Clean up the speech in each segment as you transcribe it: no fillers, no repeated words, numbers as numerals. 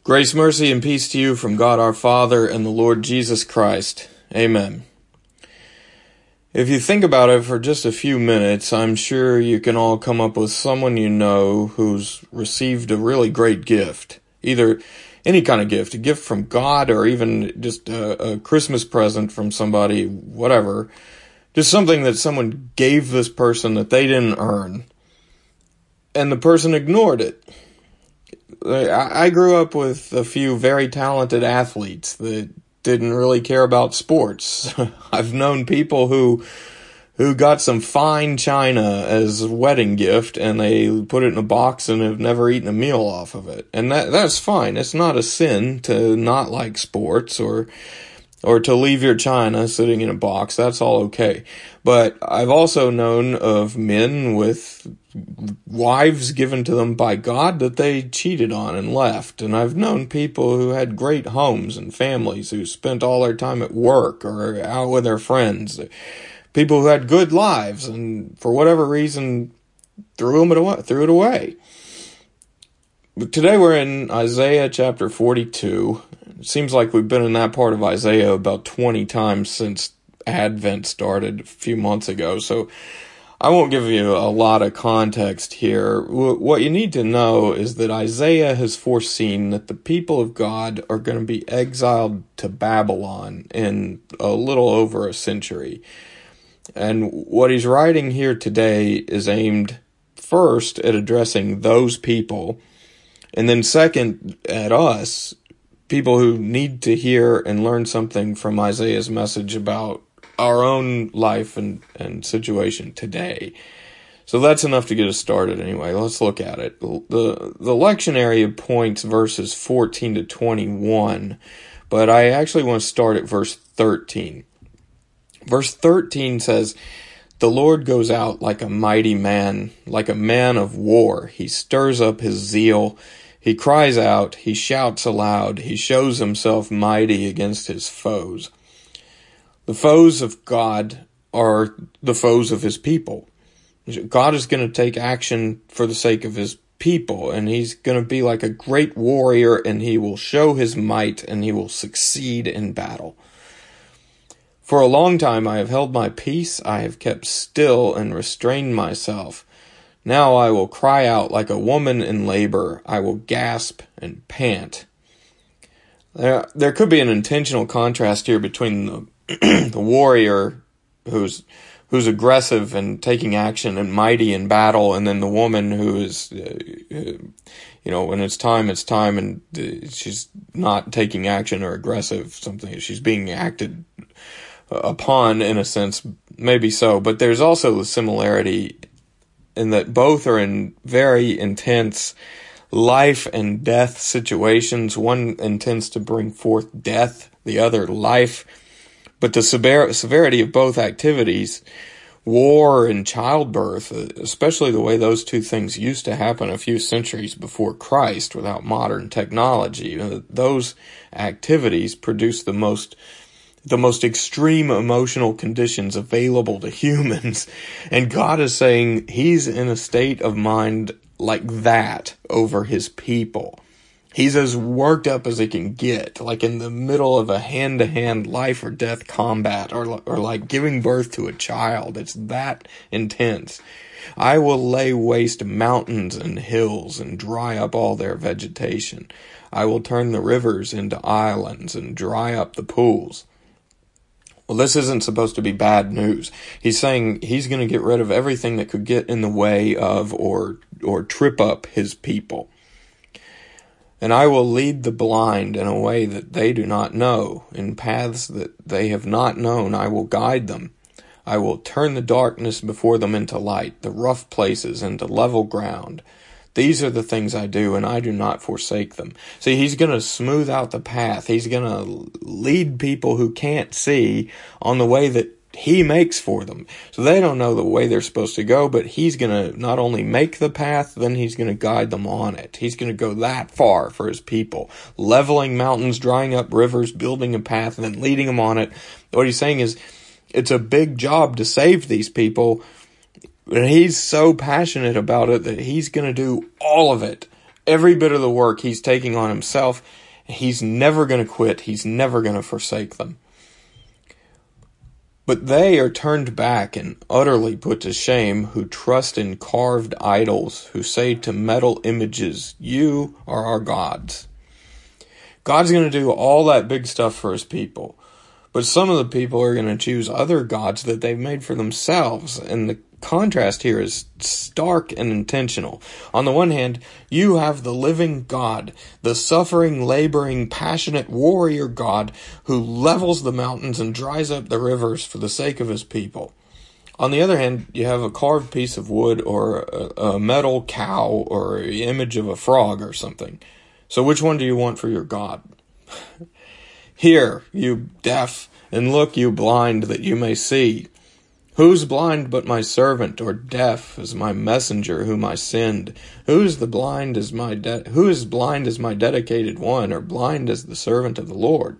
Grace, mercy, and peace to you from God our Father and the Lord Jesus Christ. Amen. If you think about it for just a few minutes, I'm sure you can all come up with someone you know who's received a really great gift. Either any kind of gift, a gift from God or even just a Christmas present from somebody, whatever. Just something that someone gave this person that they didn't earn. And the person ignored it. I grew up with a few very talented athletes that didn't really care about sports. I've known people who got some fine china as a wedding gift and they put it in a box and have never eaten a meal off of it. And that's fine. It's not a sin to not like sports or to leave your china sitting in a box. That's all okay. But I've also known of men with wives given to them by God that they cheated on and left. And I've known people who had great homes and families who spent all their time at work or out with their friends. People who had good lives and for whatever reason threw it away. But today we're in Isaiah chapter 42. It seems like we've been in that part of Isaiah about 20 times since Advent started a few months ago. So I won't give you a lot of context here. What you need to know is that Isaiah has foreseen that the people of God are going to be exiled to Babylon in a little over a century. And what he's writing here today is aimed first at addressing those people, and then second at us, people who need to hear and learn something from Isaiah's message about our own life and situation today. So that's enough to get us started anyway. Let's look at it. The lectionary points verses 14 to 21, but I actually want to start at verse 13. Verse 13 says, "The Lord goes out like a mighty man, like a man of war. He stirs up his zeal. He cries out, he shouts aloud, he shows himself mighty against his foes." The foes of God are the foes of his people. God is going to take action for the sake of his people, and he's going to be like a great warrior, and he will show his might, and he will succeed in battle. "For a long time I have held my peace, I have kept still and restrained myself. Now I will cry out like a woman in labor, I will gasp and pant." There could be an intentional contrast here between the warrior who's aggressive and taking action and mighty in battle, and then the woman who is, when it's time, and she's not taking action or aggressive, something she's being acted upon in a sense, maybe so. But there's also a similarity in that both are in very intense life and death situations. One intends to bring forth death, the other life. But the severity of both activities, war and childbirth, especially the way those two things used to happen a few centuries before Christ without modern technology, those activities produce the most extreme emotional conditions available to humans. And God is saying he's in a state of mind like that over his people. He's as worked up as he can get, like in the middle of a hand-to-hand life or death combat, or like giving birth to a child. It's that intense. "I will lay waste mountains and hills and dry up all their vegetation. I will turn the rivers into islands and dry up the pools." Well, this isn't supposed to be bad news. He's saying he's going to get rid of everything that could get in the way of or trip up his people. "And I will lead the blind in a way that they do not know. In paths that they have not known, I will guide them. I will turn the darkness before them into light, the rough places into level ground. These are the things I do, and I do not forsake them." See, he's going to smooth out the path. He's going to lead people who can't see on the way that he makes for them. So they don't know the way they're supposed to go, but he's going to not only make the path, then he's going to guide them on it. He's going to go that far for his people, leveling mountains, drying up rivers, building a path, and then leading them on it. What he's saying is, it's a big job to save these people, and he's so passionate about it that he's going to do all of it. Every bit of the work he's taking on himself. He's never going to quit. He's never going to forsake them. But they are turned back and utterly put to shame who trust in carved idols, who say to metal images, "You are our gods." God's going to do all that big stuff for his people. But some of the people are going to choose other gods that they've made for themselves. And the contrast here is stark and intentional. On the one hand, you have the living God, the suffering, laboring, passionate warrior God who levels the mountains and dries up the rivers for the sake of his people. On the other hand, you have a carved piece of wood or a metal cow or an image of a frog or something. So which one do you want for your God? Hear, you deaf, and look, you blind, that you may see. Who's blind but my servant, or deaf as my messenger whom I send? Who is blind as my dedicated one, or blind as the servant of the Lord?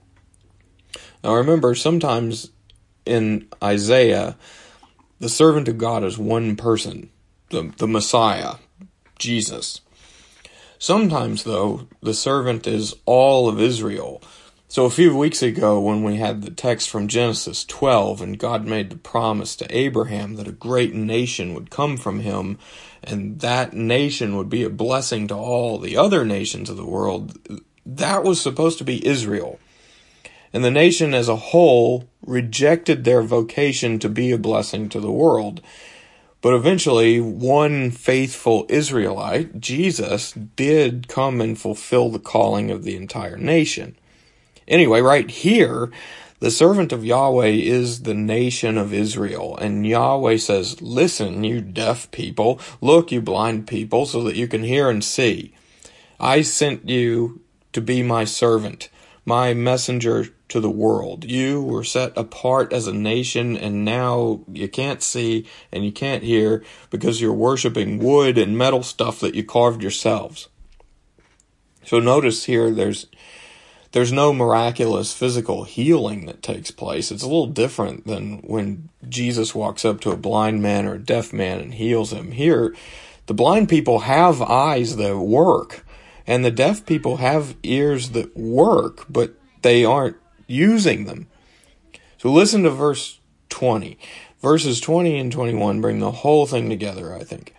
Now remember, sometimes in Isaiah, the servant of God is one person, the Messiah, Jesus. Sometimes, though, the servant is all of Israel. So a few weeks ago, when we had the text from Genesis 12, and God made the promise to Abraham that a great nation would come from him, and that nation would be a blessing to all the other nations of the world, that was supposed to be Israel. And the nation as a whole rejected their vocation to be a blessing to the world. But eventually, one faithful Israelite, Jesus, did come and fulfill the calling of the entire nation. Anyway, right here, the servant of Yahweh is the nation of Israel. And Yahweh says, "Listen, you deaf people. Look, you blind people, so that you can hear and see. I sent you to be my servant, my messenger to the world. You were set apart as a nation, and now you can't see and you can't hear because you're worshiping wood and metal stuff that you carved yourselves." So notice here, there's no miraculous physical healing that takes place. It's a little different than when Jesus walks up to a blind man or a deaf man and heals him. Here, the blind people have eyes that work, and the deaf people have ears that work, but they aren't using them. So listen to verse 20. Verses 20 and 21 bring the whole thing together, I think.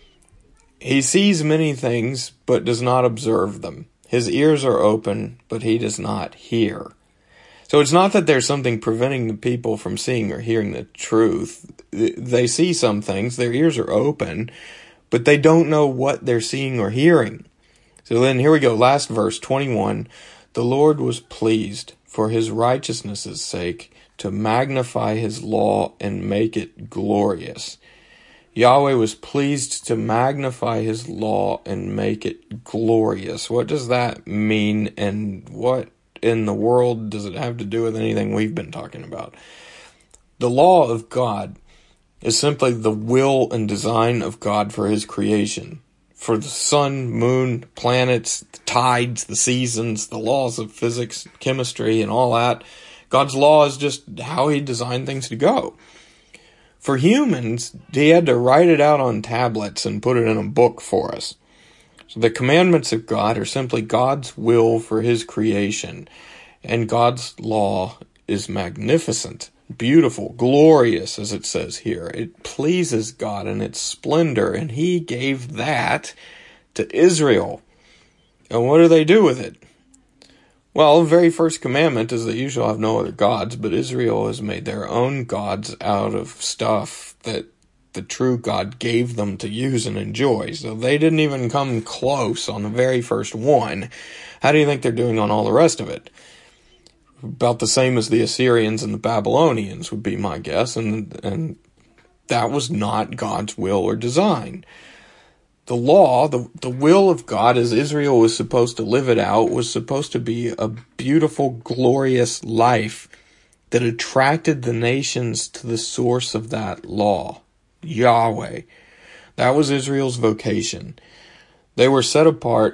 He sees many things, but does not observe them. His ears are open, but he does not hear. So it's not that there's something preventing the people from seeing or hearing the truth. They see some things, their ears are open, but they don't know what they're seeing or hearing. So then here we go, last verse, 21. The Lord was pleased for his righteousness' sake to magnify his law and make it glorious. Yahweh was pleased to magnify his law and make it glorious. What does that mean, and what in the world does it have to do with anything we've been talking about? The law of God is simply the will and design of God for his creation. For the sun, moon, planets, the tides, the seasons, the laws of physics, chemistry, and all that, God's law is just how he designed things to go. For humans, he had to write it out on tablets and put it in a book for us. So the commandments of God are simply God's will for his creation. And God's law is magnificent, beautiful, glorious, as it says here. It pleases God in its splendor, and he gave that to Israel. And what do they do with it? Well, the very first commandment is that you shall have no other gods, but Israel has made their own gods out of stuff that the true God gave them to use and enjoy. So they didn't even come close on the very first one. How do you think they're doing on all the rest of it? About the same as the Assyrians and the Babylonians would be my guess, and that was not God's will or design. The law, the will of God as Israel was supposed to live it out, was supposed to be a beautiful, glorious life that attracted the nations to the source of that law, Yahweh. That was Israel's vocation. They were set apart,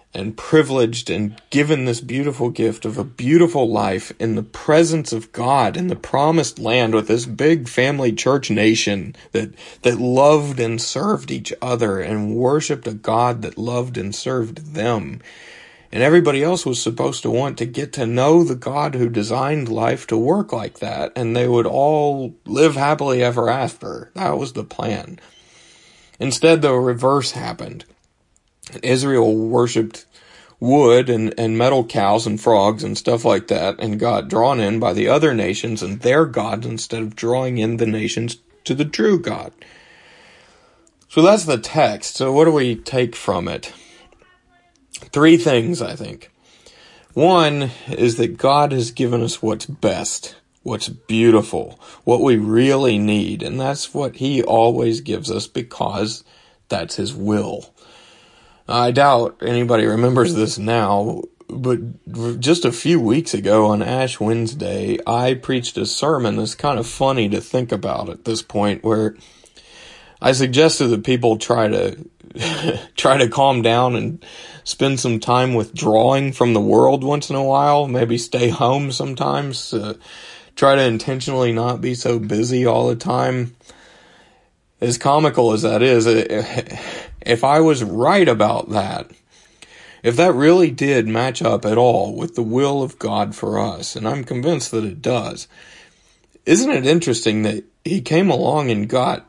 and privileged and given this beautiful gift of a beautiful life in the presence of God in the promised land with this big family church nation that loved and served each other and worshiped a God that loved and served them. And everybody else was supposed to want to get to know the God who designed life to work like that, and they would all live happily ever after. That was the plan. Instead, the reverse happened. Israel worshipped wood and metal cows and frogs and stuff like that, and got drawn in by the other nations and their gods instead of drawing in the nations to the true God. So that's the text. So what do we take from it? 3 things, I think. One is that God has given us what's best, what's beautiful, what we really need, and that's what He always gives us because that's His will. I doubt anybody remembers this now, but just a few weeks ago on Ash Wednesday, I preached a sermon that's kind of funny to think about at this point, where I suggested that people try to calm down and spend some time withdrawing from the world once in a while, maybe stay home sometimes, try to intentionally not be so busy all the time. As comical as that is, if I was right about that, if that really did match up at all with the will of God for us, and I'm convinced that it does, isn't it interesting that He came along and got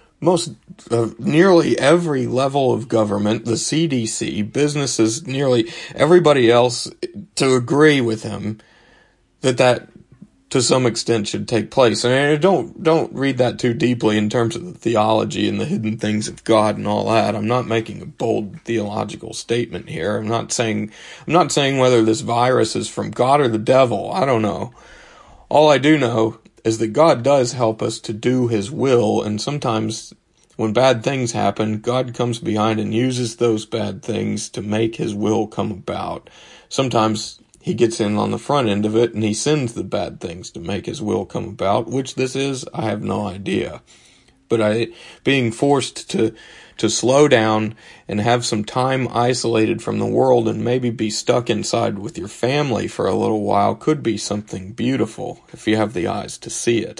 nearly every level of government, the CDC, businesses, nearly everybody else to agree with Him that to some extent should take place. And don't read that too deeply in terms of the theology and the hidden things of God and all that. I'm not making a bold theological statement here. I'm not saying whether this virus is from God or the devil. I don't know. All I do know is that God does help us to do His will, and sometimes when bad things happen, God comes behind and uses those bad things to make His will come about. Sometimes He gets in on the front end of it, and He sends the bad things to make His will come about. Which this is, I have no idea. But being forced to slow down and have some time isolated from the world and maybe be stuck inside with your family for a little while could be something beautiful if you have the eyes to see it.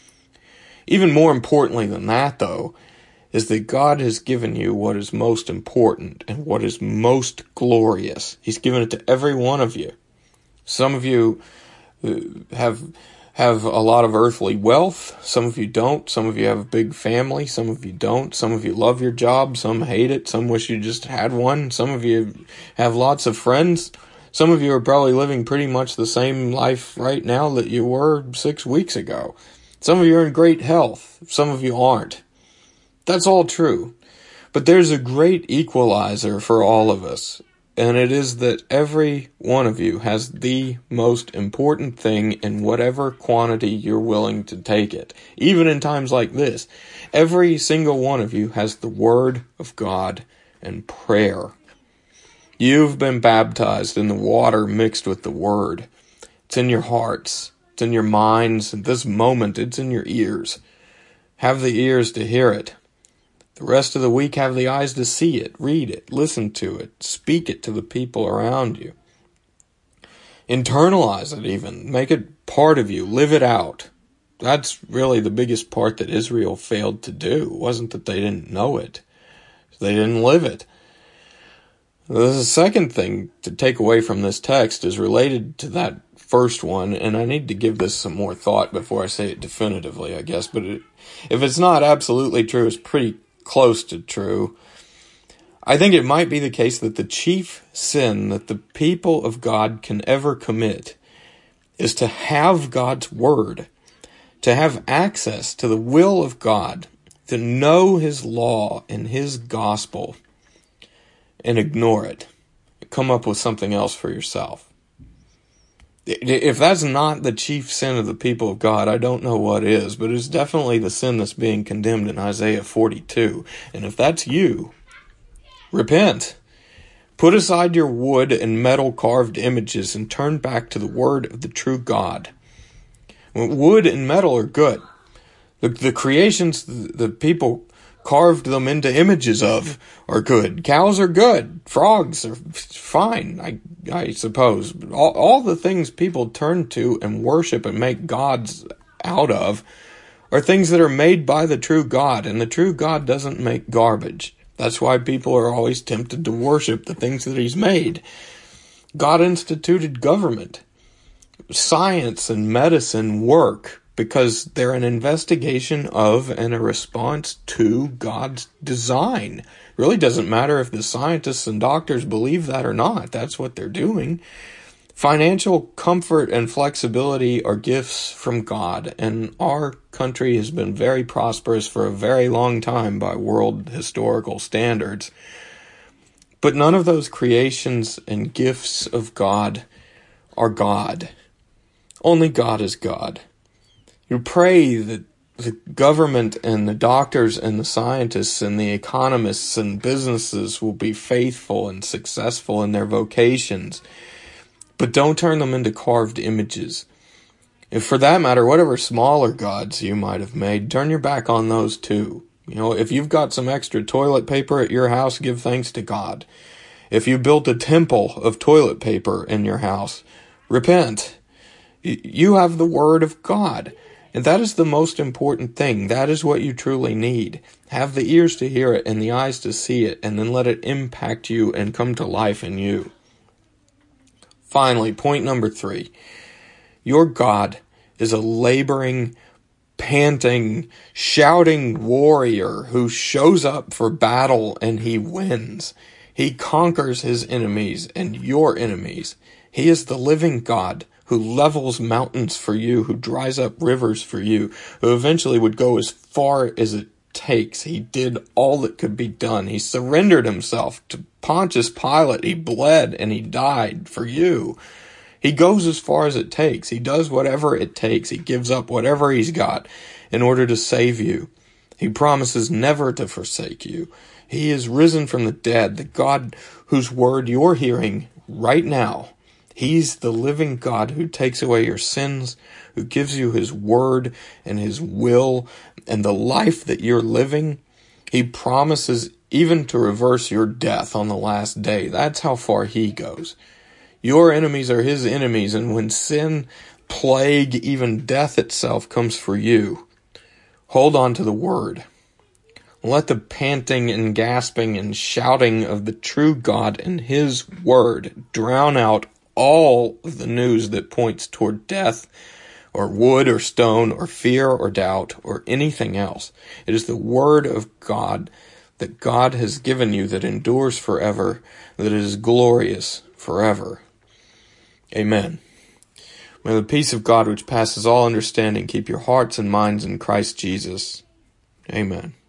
Even more importantly than that, though, is that God has given you what is most important and what is most glorious. He's given it to every one of you. Some of you have a lot of earthly wealth. Some of you don't. Some of you have a big family. Some of you don't. Some of you love your job. Some hate it. Some wish you just had one. Some of you have lots of friends. Some of you are probably living pretty much the same life right now that you were 6 weeks ago. Some of you are in great health. Some of you aren't. That's all true. But there's a great equalizer for all of us. And it is that every one of you has the most important thing in whatever quantity you're willing to take it. Even in times like this, every single one of you has the Word of God and prayer. You've been baptized in the water mixed with the Word. It's in your hearts. It's in your minds. At this moment, it's in your ears. Have the ears to hear it. The rest of the week, have the eyes to see it, read it, listen to it, speak it to the people around you. Internalize it even. Make it part of you. Live it out. That's really the biggest part that Israel failed to do. It wasn't that they didn't know it. They didn't live it. The second thing to take away from this text is related to that first one, and I need to give this some more thought before I say it definitively, I guess. But if it's not absolutely true, it's pretty close to true. I think it might be the case that the chief sin that the people of God can ever commit is to have God's Word, to have access to the will of God, to know His law and His gospel, and ignore it. Come up with something else for yourself. If that's not the chief sin of the people of God, I don't know what is, but it's definitely the sin that's being condemned in Isaiah 42. And if that's you, repent. Put aside your wood and metal carved images and turn back to the Word of the true God. Wood and metal are good. The creations the people carved them into images of are good. Cows are good. Frogs are fine, I suppose. All the things people turn to and worship and make gods out of are things that are made by the true God, and the true God doesn't make garbage. That's why people are always tempted to worship the things that he's made. God instituted government. Science and medicine work because they're an investigation of and a response to God's design. It really doesn't matter if the scientists and doctors believe that or not. That's what they're doing. Financial comfort and flexibility are gifts from God, and our country has been very prosperous for a very long time by world historical standards. But none of those creations and gifts of God are God. Only God is God. You pray that the government and the doctors and the scientists and the economists and businesses will be faithful and successful in their vocations, but don't turn them into carved images. If for that matter, whatever smaller gods you might have made, turn your back on those too. If you've got some extra toilet paper at your house, give thanks to God. If you built a temple of toilet paper in your house, repent. You have the Word of God. And that is the most important thing. That is what you truly need. Have the ears to hear it and the eyes to see it, and then let it impact you and come to life in you. Finally, point number 3. Your God is a laboring, panting, shouting warrior who shows up for battle and he wins. He conquers his enemies and your enemies. He is the living God who levels mountains for you, who dries up rivers for you, who eventually would go as far as it takes. He did all that could be done. He surrendered himself to Pontius Pilate. He bled and he died for you. He goes as far as it takes. He does whatever it takes. He gives up whatever he's got in order to save you. He promises never to forsake you. He is risen from the dead, the God whose word you're hearing right now. He's the living God who takes away your sins, who gives you his word and his will and the life that you're living. He promises even to reverse your death on the last day. That's how far he goes. Your enemies are his enemies, and when sin, plague, even death itself comes for you, hold on to the word. Let the panting and gasping and shouting of the true God and his word drown out all of the news that points toward death or wood or stone or fear or doubt or anything else. It is the word of God that God has given you that endures forever, that is glorious forever. Amen. May the peace of God which passes all understanding keep your hearts and minds in Christ Jesus. Amen.